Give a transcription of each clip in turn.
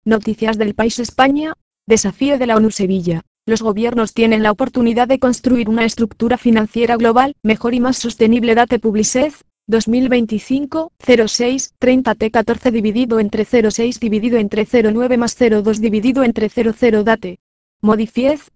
Noticias del País España. Desafío de la ONU Sevilla. Los gobiernos tienen la oportunidad de construir una estructura financiera global, mejor y más sostenible. Date Publicez, 2025, 06, 30 T14 dividido entre 06 dividido entre 09 más 02 dividido entre 00 Date. Modifiez,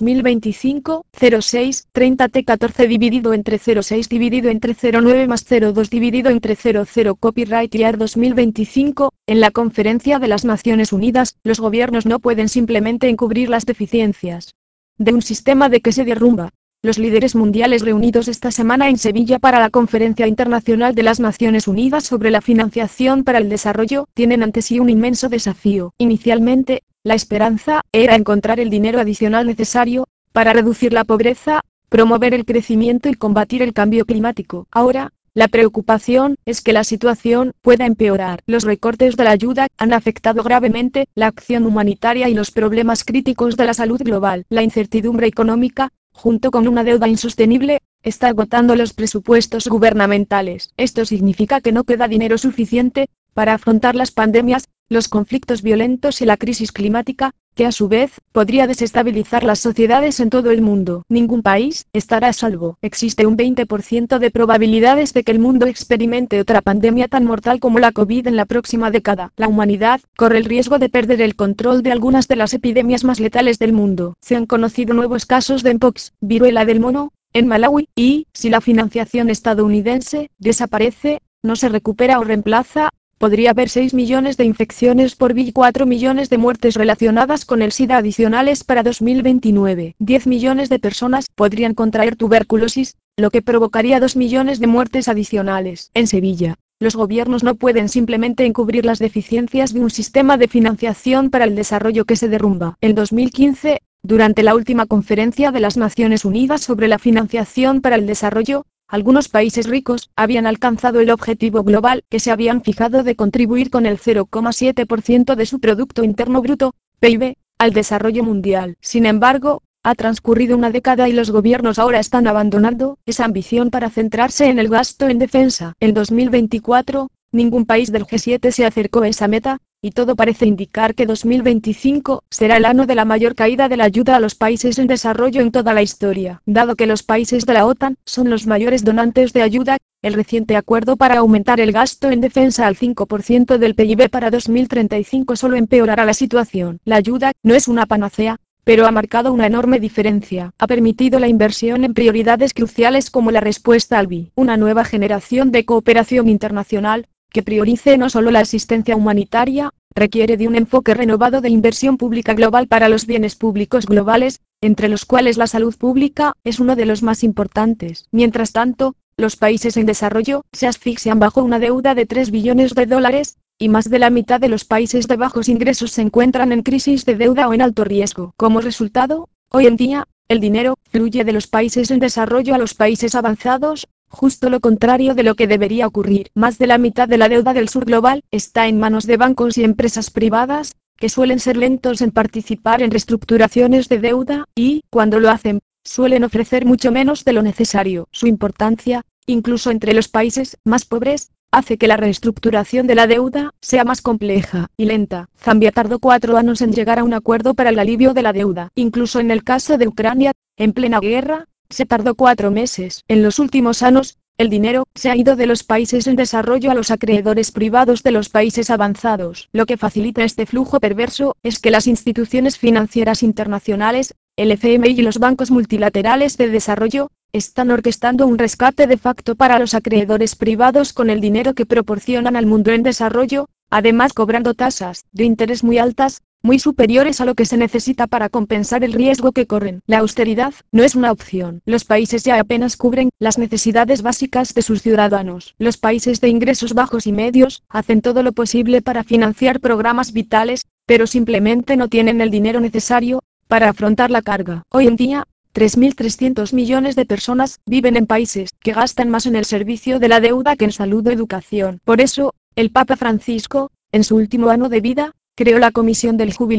2025, 06, 30 T14 dividido entre 06 dividido entre 09 más 02 dividido entre 00 Copyright Year 2025, en la Conferencia de las Naciones Unidas, los gobiernos no pueden simplemente encubrir las deficiencias de un sistema de que se derrumba. Los líderes mundiales reunidos esta semana en Sevilla para la Conferencia Internacional de las Naciones Unidas sobre la financiación para el desarrollo, tienen ante sí un inmenso desafío. Inicialmente, la esperanza era encontrar el dinero adicional necesario para reducir la pobreza, promover el crecimiento y combatir el cambio climático. Ahora, la preocupación es que la situación pueda empeorar. Los recortes de la ayuda han afectado gravemente la acción humanitaria y los problemas críticos de la salud global. La incertidumbre económica, junto con una deuda insostenible, está agotando los presupuestos gubernamentales. Esto significa que no queda dinero suficiente para afrontar las pandemias, los conflictos violentos y la crisis climática, que a su vez podría desestabilizar las sociedades en todo el mundo. Ningún país estará a salvo. Existe un 20% de probabilidades de que el mundo experimente otra pandemia tan mortal como la COVID en la próxima década. La humanidad corre el riesgo de perder el control de algunas de las epidemias más letales del mundo. Se han conocido nuevos casos de mpox, viruela del mono, en Malawi, y, si la financiación estadounidense desaparece, no se recupera o reemplaza, podría haber 6 millones de infecciones por y 4 millones de muertes relacionadas con el SIDA adicionales para 2029. 10 millones de personas podrían contraer tuberculosis, lo que provocaría 2 millones de muertes adicionales. En Sevilla, los gobiernos no pueden simplemente encubrir las deficiencias de un sistema de financiación para el desarrollo que se derrumba. En 2015, durante la última conferencia de las Naciones Unidas sobre la financiación para el desarrollo, algunos países ricos habían alcanzado el objetivo global que se habían fijado de contribuir con el 0,7% de su Producto Interno Bruto, PIB, al desarrollo mundial. Sin embargo, ha transcurrido una década y los gobiernos ahora están abandonando esa ambición para centrarse en el gasto en defensa. En 2024, ningún país del G7 se acercó a esa meta, y todo parece indicar que 2025 será el año de la mayor caída de la ayuda a los países en desarrollo en toda la historia. Dado que los países de la OTAN son los mayores donantes de ayuda, el reciente acuerdo para aumentar el gasto en defensa al 5% del PIB para 2035 solo empeorará la situación. La ayuda no es una panacea, pero ha marcado una enorme diferencia. Ha permitido la inversión en prioridades cruciales como la respuesta al VI, una nueva generación de cooperación internacional, que priorice no solo la asistencia humanitaria, requiere de un enfoque renovado de inversión pública global para los bienes públicos globales, entre los cuales la salud pública es uno de los más importantes. Mientras tanto, los países en desarrollo se asfixian bajo una deuda de 3 billones de dólares, y más de la mitad de los países de bajos ingresos se encuentran en crisis de deuda o en alto riesgo. Como resultado, hoy en día, el dinero fluye de los países en desarrollo a los países avanzados, justo lo contrario de lo que debería ocurrir. Más de la mitad de la deuda del sur global está en manos de bancos y empresas privadas, que suelen ser lentos en participar en reestructuraciones de deuda, y, cuando lo hacen, suelen ofrecer mucho menos de lo necesario. Su importancia, incluso entre los países más pobres, hace que la reestructuración de la deuda sea más compleja y lenta. Zambia tardó 4 años en llegar a un acuerdo para el alivio de la deuda. Incluso en el caso de Ucrania, en plena guerra, se tardó 4 meses. En los últimos años, el dinero se ha ido de los países en desarrollo a los acreedores privados de los países avanzados. Lo que facilita este flujo perverso es que las instituciones financieras internacionales, el FMI y los bancos multilaterales de desarrollo, están orquestando un rescate de facto para los acreedores privados con el dinero que proporcionan al mundo en desarrollo, además cobrando tasas de interés muy altas, muy superiores a lo que se necesita para compensar el riesgo que corren. La austeridad no es una opción. Los países ya apenas cubren las necesidades básicas de sus ciudadanos. Los países de ingresos bajos y medios hacen todo lo posible para financiar programas vitales, pero simplemente no tienen el dinero necesario para afrontar la carga. Hoy en día, 3.300 millones de personas viven en países que gastan más en el servicio de la deuda que en salud o educación. Por eso, el Papa Francisco, en su último año de vida, creó la Comisión del Jubileo,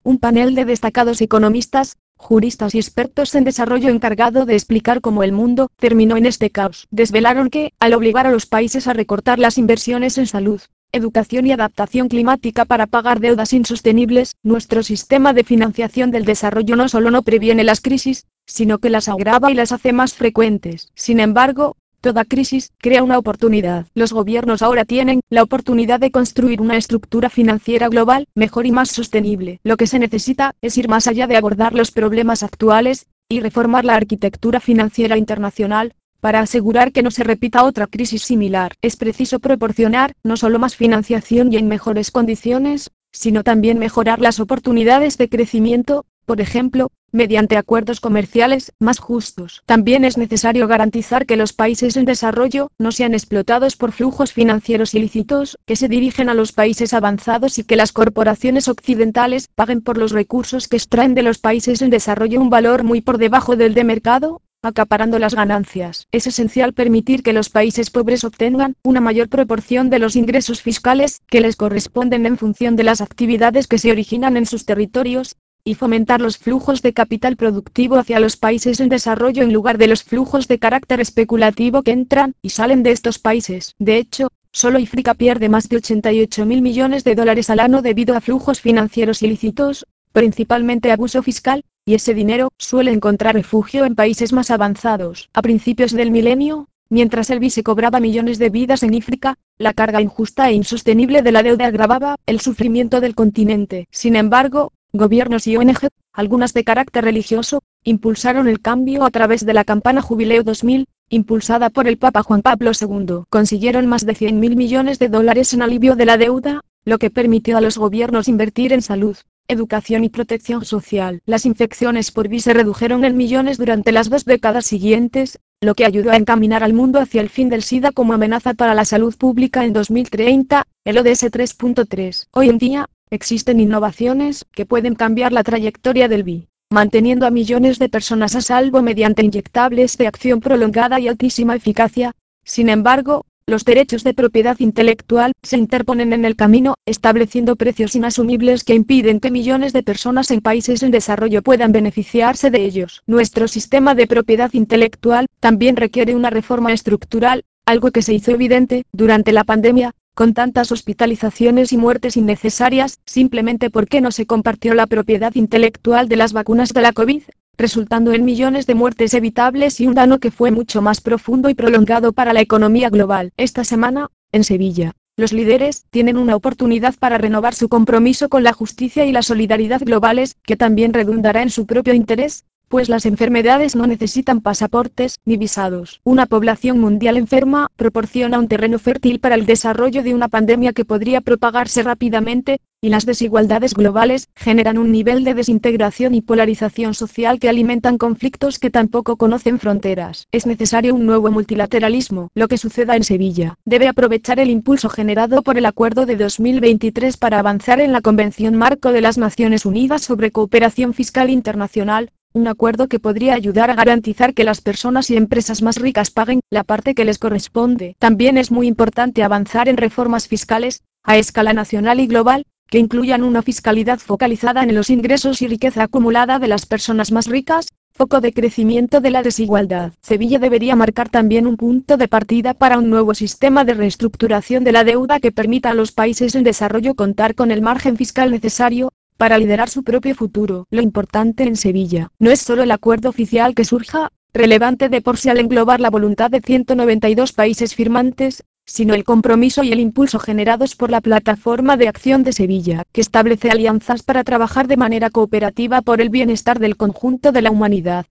Un panel de destacados economistas, juristas y expertos en desarrollo encargado de explicar cómo el mundo terminó en este caos, desvelaron que, al obligar a los países a recortar las inversiones en salud, educación y adaptación climática para pagar deudas insostenibles, nuestro sistema de financiación del desarrollo no solo no previene las crisis, sino que las agrava y las hace más frecuentes. Sin embargo, toda crisis crea una oportunidad. Los gobiernos ahora tienen la oportunidad de construir una estructura financiera global, mejor y más sostenible. Lo que se necesita es ir más allá de abordar los problemas actuales y reformar la arquitectura financiera internacional para asegurar que no se repita otra crisis similar. Es preciso proporcionar no solo más financiación y en mejores condiciones, sino también mejorar las oportunidades de crecimiento, por ejemplo, mediante acuerdos comerciales más justos. También es necesario garantizar que los países en desarrollo no sean explotados por flujos financieros ilícitos que se dirigen a los países avanzados y que las corporaciones occidentales paguen por los recursos que extraen de los países en desarrollo un valor muy por debajo del de mercado, acaparando las ganancias. Es esencial permitir que los países pobres obtengan una mayor proporción de los ingresos fiscales que les corresponden en función de las actividades que se originan en sus territorios, y fomentar los flujos de capital productivo hacia los países en desarrollo en lugar de los flujos de carácter especulativo que entran y salen de estos países. De hecho, solo África pierde más de 88.000 millones de dólares al año debido a flujos financieros ilícitos, principalmente abuso fiscal, y ese dinero suele encontrar refugio en países más avanzados. A principios del milenio, mientras el BIS cobraba millones de vidas en África, la carga injusta e insostenible de la deuda agravaba el sufrimiento del continente. Sin embargo, gobiernos y ONG, algunas de carácter religioso, impulsaron el cambio a través de la campaña Jubileo 2000, impulsada por el Papa Juan Pablo II. Consiguieron más de 100.000 millones de dólares en alivio de la deuda, lo que permitió a los gobiernos invertir en salud, educación y protección social. Las infecciones por VIH se redujeron en millones durante las 2 décadas siguientes, lo que ayudó a encaminar al mundo hacia el fin del SIDA como amenaza para la salud pública en 2030, el ODS 3.3. Hoy en día, existen innovaciones que pueden cambiar la trayectoria del VIH, manteniendo a millones de personas a salvo mediante inyectables de acción prolongada y altísima eficacia. Sin embargo, los derechos de propiedad intelectual se interponen en el camino, estableciendo precios inasumibles que impiden que millones de personas en países en desarrollo puedan beneficiarse de ellos. Nuestro sistema de propiedad intelectual también requiere una reforma estructural, algo que se hizo evidente durante la pandemia, con tantas hospitalizaciones y muertes innecesarias, simplemente porque no se compartió la propiedad intelectual de las vacunas de la COVID, resultando en millones de muertes evitables y un daño que fue mucho más profundo y prolongado para la economía global. Esta semana, en Sevilla, los líderes tienen una oportunidad para renovar su compromiso con la justicia y la solidaridad globales, que también redundará en su propio interés, pues las enfermedades no necesitan pasaportes ni visados. Una población mundial enferma proporciona un terreno fértil para el desarrollo de una pandemia que podría propagarse rápidamente, y las desigualdades globales generan un nivel de desintegración y polarización social que alimentan conflictos que tampoco conocen fronteras. Es necesario un nuevo multilateralismo. Lo que suceda en Sevilla debe aprovechar el impulso generado por el Acuerdo de 2023 para avanzar en la Convención Marco de las Naciones Unidas sobre Cooperación Fiscal Internacional, un acuerdo que podría ayudar a garantizar que las personas y empresas más ricas paguen la parte que les corresponde. También es muy importante avanzar en reformas fiscales, a escala nacional y global, que incluyan una fiscalidad focalizada en los ingresos y riqueza acumulada de las personas más ricas, foco de crecimiento de la desigualdad. Sevilla debería marcar también un punto de partida para un nuevo sistema de reestructuración de la deuda que permita a los países en desarrollo contar con el margen fiscal necesario para liderar su propio futuro. Lo importante en Sevilla no es solo el acuerdo oficial que surja, relevante de por sí al englobar la voluntad de 192 países firmantes, sino el compromiso y el impulso generados por la Plataforma de Acción de Sevilla, que establece alianzas para trabajar de manera cooperativa por el bienestar del conjunto de la humanidad.